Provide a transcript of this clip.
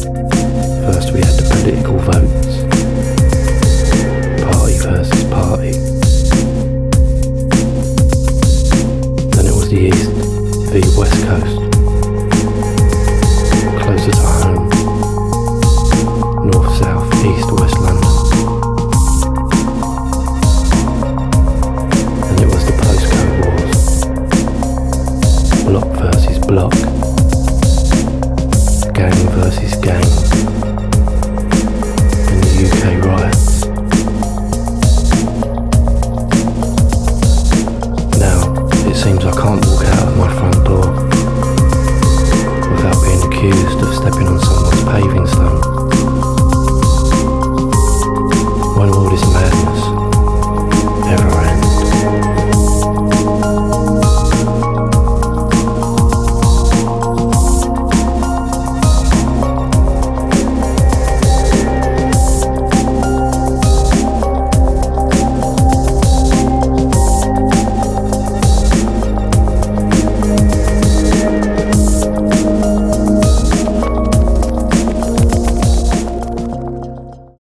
First we had the political votes, party versus party. Then it was the East v West Coast, closer to home, North, South, East, West London. Then it was the postcode wars, block versus block, gang versus gang, and the UK riots. Now, it seems I can't walk out of my front door without being accused of stepping on someone's paving stone.